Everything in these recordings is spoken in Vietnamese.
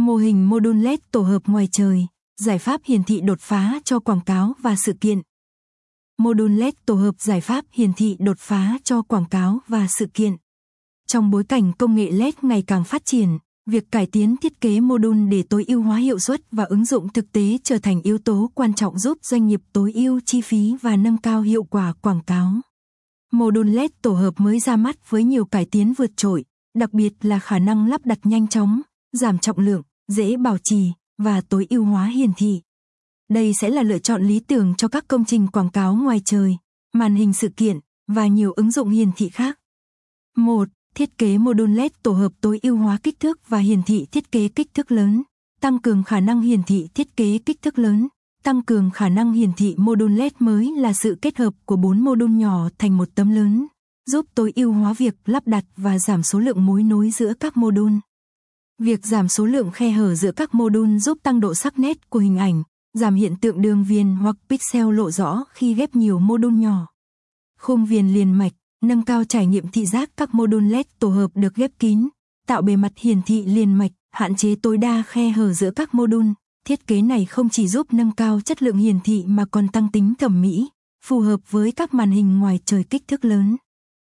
Mô hình module LED tổ hợp ngoài trời, giải pháp hiển thị đột phá cho quảng cáo và sự kiện. Module LED tổ hợp giải pháp hiển thị đột phá cho quảng cáo và sự kiện. Trong bối cảnh công nghệ LED ngày càng phát triển, việc cải tiến thiết kế module để tối ưu hóa hiệu suất và ứng dụng thực tế trở thành yếu tố quan trọng giúp doanh nghiệp tối ưu chi phí và nâng cao hiệu quả quảng cáo. Module LED tổ hợp mới ra mắt với nhiều cải tiến vượt trội, đặc biệt là khả năng lắp đặt nhanh chóng, giảm trọng lượng, dễ bảo trì và tối ưu hóa hiển thị. Đây sẽ là lựa chọn lý tưởng cho các công trình quảng cáo ngoài trời, màn hình sự kiện và nhiều ứng dụng hiển thị khác. 1. Thiết kế module LED tổ hợp tối ưu hóa kích thước và hiển thị thiết kế kích thước lớn, tăng cường khả năng hiển thị thiết kế kích thước lớn. Tăng cường khả năng hiển thị module LED mới là sự kết hợp của 4 module nhỏ thành một tấm lớn, giúp tối ưu hóa việc lắp đặt và giảm số lượng mối nối giữa các module. Việc giảm số lượng khe hở giữa các module giúp tăng độ sắc nét của hình ảnh, giảm hiện tượng đường viền hoặc pixel lộ rõ khi ghép nhiều module nhỏ. Khung viền liền mạch, nâng cao trải nghiệm thị giác. Các module LED tổ hợp được ghép kín, tạo bề mặt hiển thị liền mạch, hạn chế tối đa khe hở giữa các module. Thiết kế này không chỉ giúp nâng cao chất lượng hiển thị mà còn tăng tính thẩm mỹ, phù hợp với các màn hình ngoài trời kích thước lớn.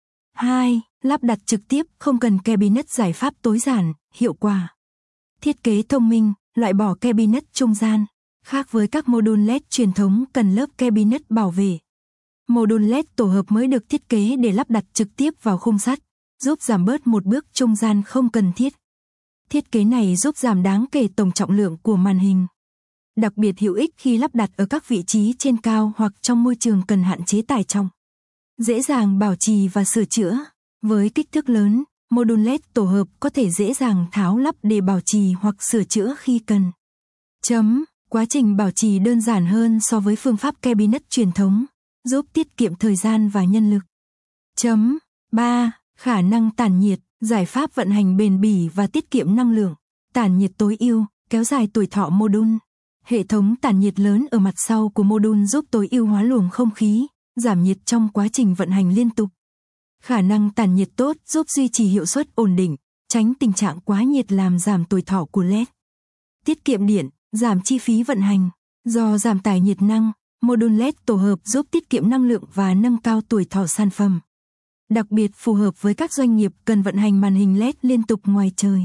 2. Lắp đặt trực tiếp, không cần cabinet, giải pháp tối giản, hiệu quả. Thiết kế thông minh, loại bỏ cabinet trung gian, khác với các module LED truyền thống cần lớp cabinet bảo vệ. Module LED tổ hợp mới được thiết kế để lắp đặt trực tiếp vào khung sắt, giúp giảm bớt một bước trung gian không cần thiết. Thiết kế này giúp giảm đáng kể tổng trọng lượng của màn hình. Đặc biệt hữu ích khi lắp đặt ở các vị trí trên cao hoặc trong môi trường cần hạn chế tải trọng. Dễ dàng bảo trì và sửa chữa. Với kích thước lớn, module LED tổ hợp có thể dễ dàng tháo lắp để bảo trì hoặc sửa chữa khi cần. Quá trình bảo trì đơn giản hơn so với phương pháp cabinet truyền thống, giúp tiết kiệm thời gian và nhân lực. 3. Khả năng tản nhiệt, giải pháp vận hành bền bỉ và tiết kiệm năng lượng. Tản nhiệt tối ưu, kéo dài tuổi thọ module. Hệ thống tản nhiệt lớn ở mặt sau của module giúp tối ưu hóa luồng không khí, giảm nhiệt trong quá trình vận hành liên tục. Khả năng tản nhiệt tốt giúp duy trì hiệu suất ổn định, tránh tình trạng quá nhiệt làm giảm tuổi thọ của LED. Tiết kiệm điện, giảm chi phí vận hành. Do giảm tải nhiệt năng, module LED tổ hợp giúp tiết kiệm năng lượng và nâng cao tuổi thọ sản phẩm. Đặc biệt phù hợp với các doanh nghiệp cần vận hành màn hình LED liên tục ngoài trời.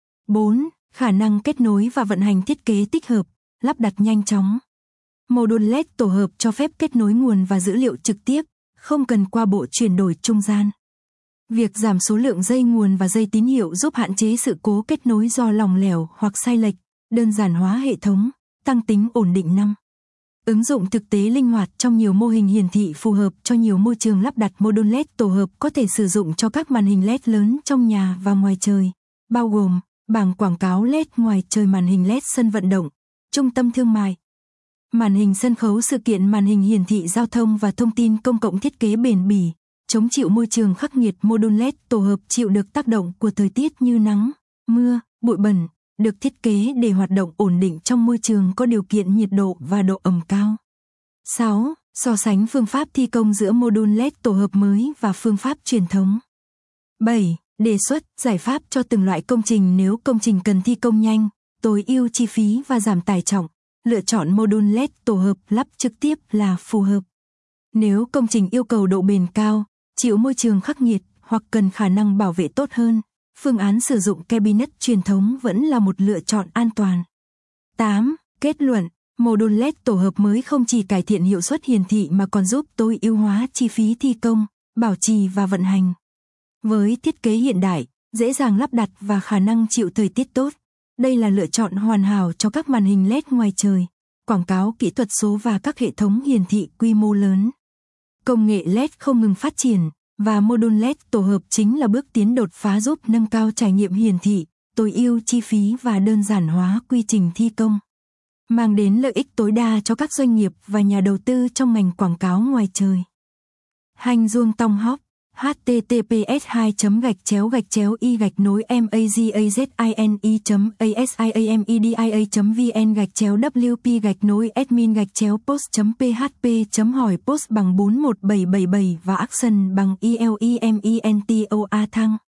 4. Khả năng kết nối và vận hành thiết kế tích hợp, lắp đặt nhanh chóng. Module LED tổ hợp cho phép kết nối nguồn và dữ liệu trực tiếp, không cần qua bộ chuyển đổi trung gian. Việc giảm số lượng dây nguồn và dây tín hiệu giúp hạn chế sự cố kết nối do lỏng lẻo hoặc sai lệch, đơn giản hóa hệ thống, tăng tính ổn định. 5. Ứng dụng thực tế linh hoạt trong nhiều mô hình hiển thị phù hợp cho nhiều môi trường. Lắp đặt module LED tổ hợp có thể sử dụng cho các màn hình LED lớn trong nhà và ngoài trời, bao gồm bảng quảng cáo LED ngoài trời, màn hình LED sân vận động, trung tâm thương mại, màn hình sân khấu sự kiện, màn hình hiển thị giao thông và thông tin công cộng. Thiết kế bền bỉ, chống chịu môi trường khắc nghiệt. Module LED tổ hợp chịu được tác động của thời tiết như nắng, mưa, bụi bẩn, được thiết kế để hoạt động ổn định trong môi trường có điều kiện nhiệt độ và độ ẩm cao. 6. So sánh phương pháp thi công giữa module LED tổ hợp mới và phương pháp truyền thống. 7. Đề xuất giải pháp cho từng loại công trình. Nếu công trình cần thi công nhanh, tối ưu chi phí và giảm tải trọng, lựa chọn module LED tổ hợp lắp trực tiếp là phù hợp. Nếu công trình yêu cầu độ bền cao, chịu môi trường khắc nghiệt hoặc cần khả năng bảo vệ tốt hơn, phương án sử dụng cabinet truyền thống vẫn là một lựa chọn an toàn. 8. Kết luận, module LED tổ hợp mới không chỉ cải thiện hiệu suất hiển thị mà còn giúp tối ưu hóa chi phí thi công, bảo trì và vận hành. Với thiết kế hiện đại, dễ dàng lắp đặt và khả năng chịu thời tiết tốt, đây là lựa chọn hoàn hảo cho các màn hình LED ngoài trời, quảng cáo kỹ thuật số và các hệ thống hiển thị quy mô lớn. Công nghệ LED không ngừng phát triển, và module LED tổ hợp chính là bước tiến đột phá giúp nâng cao trải nghiệm hiển thị, tối ưu chi phí và đơn giản hóa quy trình thi công, mang đến lợi ích tối đa cho các doanh nghiệp và nhà đầu tư trong ngành quảng cáo ngoài trời. Hành Duong Tong Hop, https://i-gạch chéo-i-gạch nối mazing-admin-post.php.hỏi post bằng 41777 và action bằng ILEMENTOA thăng.